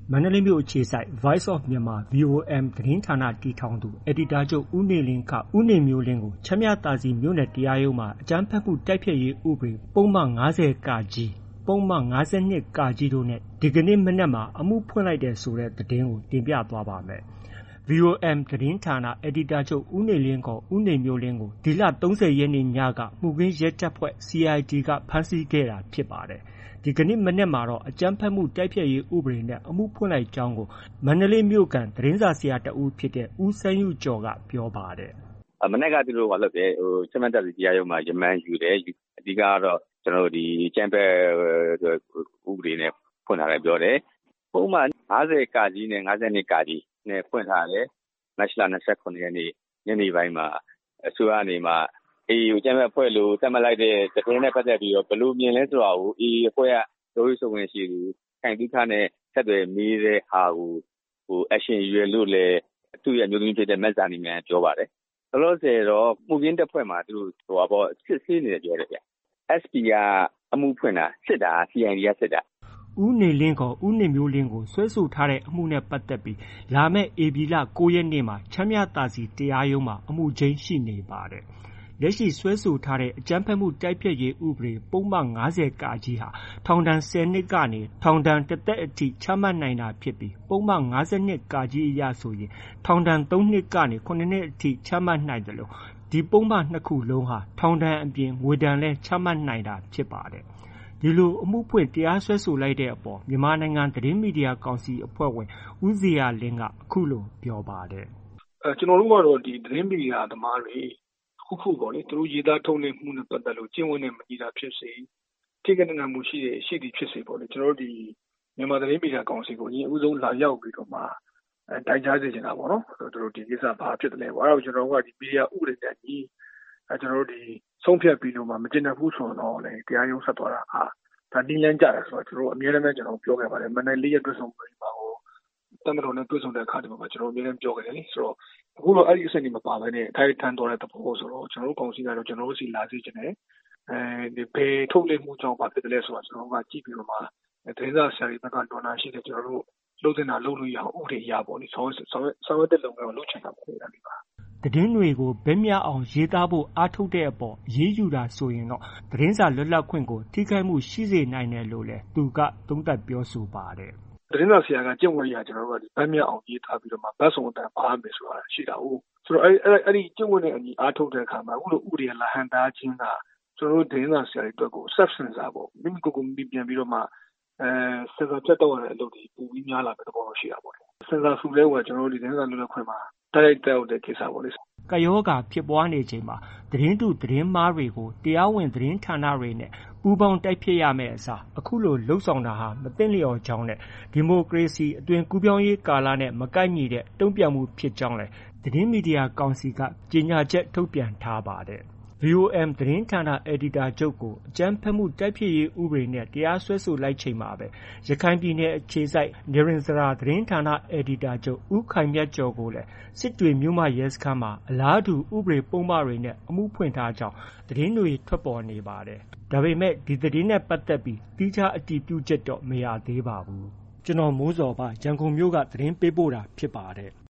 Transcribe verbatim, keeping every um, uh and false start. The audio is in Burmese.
မန္တလေးမြို့အခြေစိုက် Voice of Myanmar ဗွီ အို အမ် သတင်းဌာနတည်ထောင်သူ အယ်ဒီတာချုပ်ဦးနေလင်း ဦးနေမျိုးလင်းကို ချမ်းမြသာစည်မြို့နယ်တရားရုံးမှာ အကြမ်းဖက်မှုတိုက်ဖျက်ရေးဥပဒေ ပုဒ်မ ၅၀ ၊ ပုဒ်မ ၅၂ တို့နဲ့ ဒီကနေ့မနက်မှာ အမှုဖွင့်လိုက်တယ်ဆိုတဲ့သတင်းကို တင်ပြသွားပါမယ်။ ဗွီ အို အမ် သတင်းဌာန အယ်ဒီတာချုပ်ဦးနေလင်း ဦးနေမျိုးလင်းကို ဒီလ ၃၀ ရက်နေ့ညက မှုခင်းရဲတပ်ဖွဲ့ စီအိုင်ဒီက ဖမ်းဆီးခဲ့တာဖြစ်ပါတယ်။ ဒီကနေ့မနက်မှာတော့ အကြမ်းဖက်မှုတိုက်ဖျက်ရေးဥပဒေနဲ့ အမှုဖွင့်လိုက်ကြောင်းကို မန္တလေးမြို့ခံ သတင်းစာဆရာတစ်ဦးဖြစ်တဲ့ ဦးစိုင်းယုကျော်က ပြောပါတယ်။ “မနက်က သူတို့ ချမ်းမြသာစည်တရားရုံးမှာ ရမန်ယူတယ်။ အဓိကကတော့ ကျနော်တို့ ဒီအကြမ်းဖက်ဥပဒေနဲ့ ဖွင့်ထားတယ်ပြောတယ်။ ပုဒ်မ ၅၀ နဲ့ ၅၂ နဲ့ ဖွင့်ထားတယ်။ မတ်လ ၂၇ ရက်နေ့ ညနေပိုင်းမှာ အစိုးရကနေမှ အေအေ ကို အကြမ်းဖက်အဖွဲ့လို့ သတ်မှတ်လိုက်တဲ့သတင်းနဲ့ပတ်သက်ပြီးတော့ ဘယ်လိုမြင်လဲဆိုတာကို အေအေ အဖွဲ့က ပြောရေးဆိုခွင့်ရှိသူ ခိုင်သုခနဲ့ ဆက်သွယ်မေးတဲ့ဟာကို action ယူတယ်လို့လည်း သူ့ရဲ့အမျိုးသမီးဖြစ်တဲ့ မဇာနည်မယ်က ပြောပါတယ်။ လောလောဆယ်တော့ မှုခင်းတပ်ဖွဲ့မှာ သူတို့ စစ်ဆေးနေတယ်ပြောတယ်ဗျ။ အက်စ်ပီ က အမှုဖွင့်တာ။ စစ်တာက စီအိုင်ဒီက စစ်တာ။ ” ဦးနေလင်း ဦးနေမျိုးလင်းကို စွဲဆိုထားတဲ့အမှုနဲ့ပတ်သက်ပြီး လာမယ့် ဧပြီလ ၉ ရက်နေ့မှာ ချမ်းမြသာစည်တရားရုံးမှာ အမှုချိန်းရှိနေပါတယ်။ လက်ရှိစွဲဆိုထားတဲ့ အကြမ်းဖက်မှုတိုက်ဖျက်ရေးဥပဒေ ပုဒ်မ ၅၀ ဟာ ထောင်ဒဏ် ၁၀ နှစ်ကနေ ထောင်ဒဏ် တစ်သက်အထိ ချမှတ်နိုင်တာဖြစ်ပြီး ပုဒ်မ ၅၂ အရဆိုရင် ထောင်ဒဏ် သုံးနှစ်ကနေ ခုနှစ်နှစ်အထိ ချမှတ်နိုင်သလို ဒီပုဒ်မ နှစ်ခုလုံးဟာ ထောင်ဒဏ်အပြင် ငွေဒဏ်လည်း ချမှတ်နိုင်တာဖြစ်ပါတယ်။ ဒီလို အမှုဖွင့်တရားစွဲဆိုလိုက်တဲ့အပေါ် မြန်မာနိုင်ငံသတင်းမီဒီယာကောင်စီအဖွဲ့ဝင် ဦးဇေယျာလင်းက အခုလို ပြောပါတယ်။ “ကျနော်တို့ကတော့ သတင်းမီဒီယာသမားတွေ တစ်ခုခုပေါ့လေ သူတို့ ရေးသားထုတ်လွှင့်မှုနဲ့ပတ်သက်လို့ ကျင့်ဝတ်နဲ့ မညီတာဖြစ်စေ၊ ထိခိုက်နစ်နာမှုရှိသည်ဖြစ်စေပေါ့လေ ကျနော်တို့ ဒီ မြန်မာသတင်းမီဒီယာကောင်စီကို အရင်ဦးဆုံးလာရောက်ပြီးတော့မှ တိုင်ကြားစေချင်တာပေါ့နော်။ ဒီကိစ္စ ဘာဖြစ်သလဲပေါ့။ အဲဒါကို ကျနော်တို့က မီဒီယာဥပဒေနဲ့အညီ ဆုံးဖြတ်ပြီးတော့မှ မကျေနပ်ဘူးဆိုရင်တော့ တရားရုံးဆက်သွားတာက နည်းလမ်းကျတယ်ဆိုတာ အမြဲတမ်းပဲ ပြောခဲ့ပါတယ်။ မဏ္ဍိုင် ၄ ရပ်တွေ့ဆုံပွဲမှာရော တပ်မတော်နဲ့ တွေ့ဆုံတဲ့အခါတွေမှာ ကျနော်တို့ အမြဲတမ်းပြောခဲ့တယ်လေ။ အခုတော့ အဲဒီအဆင့်တွေမပါဘဲနဲ့ တိုက်ရိုက်တန်းသွားတဲ့သဘောဆိုတော့ ကျနော်တို့ကောင်စီကတော့ ကျနော်တို့ဆီလာစေချင်တယ်။ ဘယ်ထုတ်လွှင့်မှုကြောင့် ဘာဖြစ်သလဲဆိုတာ ကျနော်တို့က ကြည့်ပြီးတော့မှ သတင်းစာဆရာတွေဘက်က တော်နာရှိတယ်။ ကျနော်တို့ လုပ်သင့်တာလုပ်လို့ရအောင် ဥပဒေအရပေါ့လေ ဆောင်ရွက်သင့်လုပ်ငန်းကို လုပ်ချင်တာပေါ့လေ။ ” သတင်းတွေကို ဘက်မျှအောင်ရေးသားဖို့ အားထုတ်တဲ့အပေါ် အရေးယူတာဆိုရင်တော့ သတင်းစာလွတ်လပ်ခွင့်ကို ထိခိုက်မှုရှိစေနိုင်တယ်လို့လည်း သူက သုံးသပ်ပြောဆိုပါတယ်။ “သတင်းစာဆရာက ကျင့်ဝတ်အရ ဘက်မျှအောင်ရေးသားပြီးတော့မှ ဘက်စုံအသံပါရမယ်ဆိုတာ ရှိတာကိုး။ ဆိုတော့ အဲဒီကျင့်ဝတ်နဲ့အညီ အားထုတ်တဲ့အခါမှာ အခုလို ဥပဒေက လာဟန့်တားခြင်းက ကျနော်တို့ သတင်းစာဆရာတွေအတွက်ကို Self Censor ပေါ့။ မိမိကိုယ်ကိုယ် ပြန်ပြီးတော့မှ ဆင်ဆာဖြတ်တောက်ရတဲ့အလုပ်တွေ ပိုပြီးများလာမယ့် သဘောတော့ ရှိတာပေါ့။ ဆင်ဆာဆူလဲကိုက ကျနော်တို့ သတင်းစာလွတ်လပ်ခွင့်မှာ တိုက်ရိုက်သက်ရောက်တဲ့ ကိစ္စပေါ့လေ။ ” ကပ်ရောဂါဖြစ်ပွားနေချိန်မှာ သတင်းတု သတင်းမှားတွေကို တရားဝင်သတင်းဌာနတွေနဲ့ ပူးပေါင်းတိုက်ဖျက်ရမယ့်အစား အခုလို လုပ်ဆောင်တာဟာ မသင့်လျော်ကြောင်းနဲ့ ဒီမိုကရေစီအသွင်ကူးပြောင်းရေးကာလနဲ့ မကိုက်ညီတဲ့ တုံ့ပြန်မှုဖြစ်ကြောင်းလည်း သတင်းမီဒီယာကောင်စီက ကြေညာချက်ထုတ်ပြန်ထားပါတယ်။ ဗွီ အို အမ် သတင်းဌာန အယ်ဒီတာချုပ်ကို အကြမ်းဖက်မှုတိုက်ဖျက်ရေးဥပဒေနဲ့ တရားစွဲဆိုလိုက်ချိန်မှာပဲ ရခိုင်ပြည်နယ်အခြေစိုက် နိရဉ္စရာသတင်းဌာန အယ်ဒီတာချုပ် ဦးခိုင်မြတ်ကျော်ကိုလည်း စစ်တွေမြို့မရဲစခန်းမှာ အလားတူ ဥပဒေပုဒ်မတွေနဲ့ အမှုဖွင့်ထားကြောင်း သတင်းတွေ ထွက်ပေါ်နေပါတယ်။ ဒါပေမဲ့ ဒီသတင်းနဲ့ပတ်သက်ပြီး သီးခြားအတည်ပြုချက်တော့ မရသေးပါဘူး။ ကျွန်တော်မိုးဇော်ပါ ရန်ကုန်မြို့က သတင်းပေးပို့တာဖြစ်ပါတယ်။